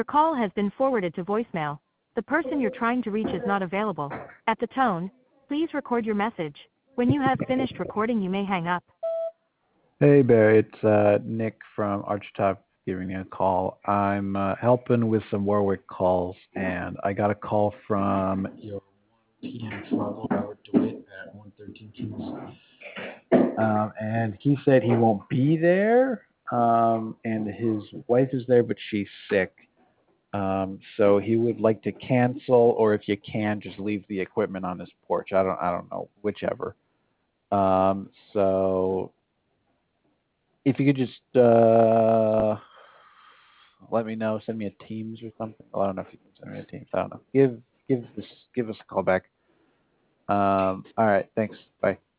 Your call has been forwarded to voicemail. The person you're trying to reach is not available. At the tone, please record your message. When you have finished recording, you may hang up. Hey Barry, it's Nick from Archtop giving you a call. I'm helping with some Warwick calls, and I got a call from your 1 p.m. travel Howard DeWitt at 113 Kings, and he said he won't be there, and his wife is there, but she's sick. So he would like to cancel, or if you can, just leave the equipment on his porch. I don't know, whichever. So if you could just let me know, send me a Teams or something. Well, I don't know if you can send me a Teams. I don't know. Give us a call back. All right, thanks. Bye.